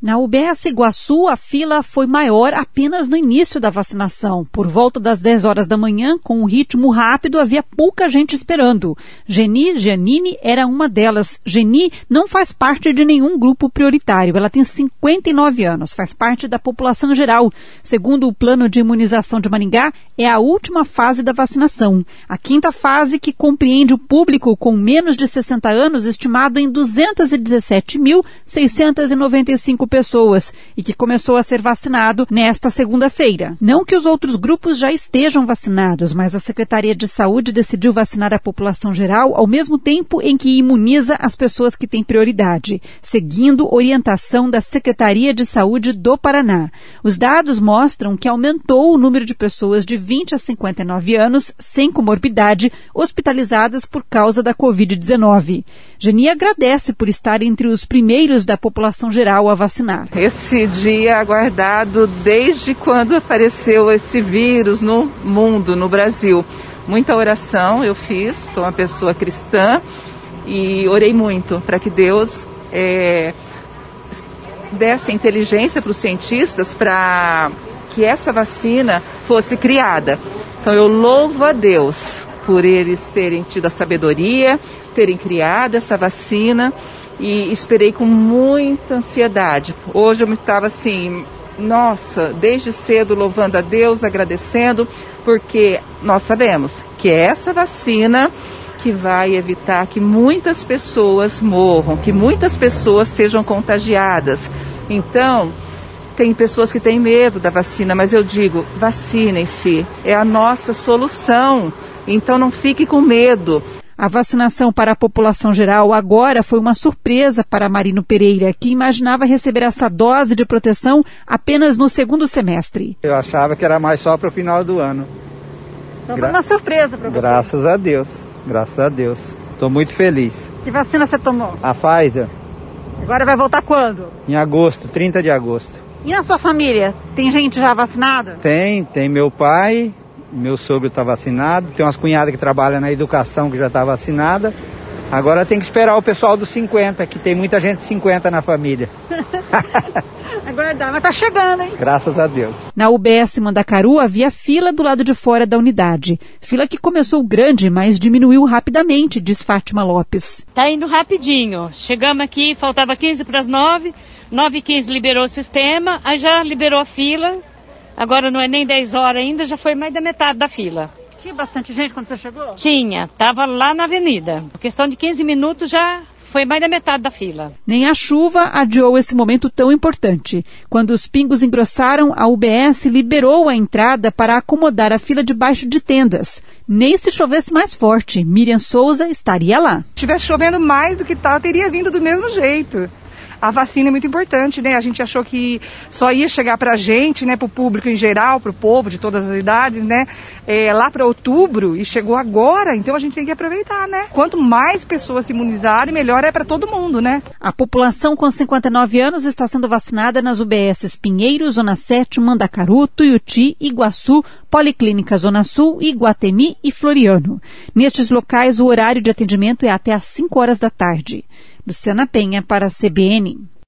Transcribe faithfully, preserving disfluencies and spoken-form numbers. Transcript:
Na U B S Iguaçu, a fila foi maior apenas no início da vacinação. Por volta das dez horas da manhã, com um ritmo rápido, havia pouca gente esperando. Geni Giannini era uma delas. Geni não faz parte de nenhum grupo prioritário. Ela tem cinquenta e nove anos, faz parte da população geral. Segundo o plano de imunização de Maringá, é a última fase da vacinação. A quinta fase, que compreende o público com menos de sessenta anos, estimado em duzentos e dezessete mil, seiscentos e noventa e cinco pessoas e que começou a ser vacinado nesta segunda-feira. Não que os outros grupos já estejam vacinados, mas a Secretaria de Saúde decidiu vacinar a população geral ao mesmo tempo em que imuniza as pessoas que têm prioridade, seguindo orientação da Secretaria de Saúde do Paraná. Os dados mostram que aumentou o número de pessoas de vinte a cinquenta e nove anos sem comorbidade hospitalizadas por causa da covid dezenove. Geni agradece por estar entre os primeiros da população geral a vacinar. Esse dia aguardado desde quando apareceu esse vírus no mundo, no Brasil. Muita oração eu fiz, sou uma pessoa cristã e orei muito para que Deus é, desse inteligência para os cientistas para que essa vacina fosse criada. Então eu louvo a Deus por eles terem tido a sabedoria, terem criado essa vacina. E esperei com muita ansiedade. Hoje eu estava assim, nossa, desde cedo louvando a Deus, agradecendo, porque nós sabemos que é essa vacina que vai evitar que muitas pessoas morram, que muitas pessoas sejam contagiadas. Então, tem pessoas que têm medo da vacina, mas eu digo, vacinem-se, é a nossa solução. Então não fique com medo. A vacinação para a população geral agora foi uma surpresa para Marino Pereira, que imaginava receber essa dose de proteção apenas no segundo semestre. Eu achava que era mais só para o final do ano. Então Gra- foi uma surpresa para você. Graças a Deus, graças a Deus. Estou muito feliz. Que vacina você tomou? A Pfizer. Agora vai voltar quando? Em agosto, trinta de agosto. E na sua família, tem gente já vacinada? Tem, tem meu pai... Meu sogro está vacinado, tem umas cunhadas que trabalham na educação que já está vacinada. Agora tem que esperar o pessoal dos cinquenta, que tem muita gente de cinquenta na família. Aguardar, mas tá chegando, hein? Graças a Deus. Na U B S Mandacaru havia fila do lado de fora da unidade. Fila que começou grande, mas diminuiu rapidamente, diz Fátima Lopes. Tá indo rapidinho. Chegamos aqui, faltava quinze para as nove, nove e quinze liberou o sistema, aí já liberou a fila. Agora não é nem dez horas ainda, já foi mais da metade da fila. Tinha bastante gente quando você chegou? Tinha, estava lá na avenida. Por questão de quinze minutos já foi mais da metade da fila. Nem a chuva adiou esse momento tão importante. Quando os pingos engrossaram, a U B S liberou a entrada para acomodar a fila debaixo de tendas. Nem se chovesse mais forte, Miriam Souza estaria lá. Se tivesse chovendo mais do que tal, teria vindo do mesmo jeito. A vacina é muito importante, né? A gente achou que só ia chegar pra gente, né? Pro público em geral, pro povo de todas as idades, né? É, lá para outubro e chegou agora, então a gente tem que aproveitar, né? Quanto mais pessoas se imunizarem, melhor é para todo mundo, né? A população com cinquenta e nove anos está sendo vacinada nas U B S Pinheiro, Zona sete, Mandacaru, Tuiuti, Iguaçu, Policlínica Zona Sul, Iguatemi e Floriano. Nestes locais, o horário de atendimento é até às cinco horas da tarde. Luciana Penha para a C B N.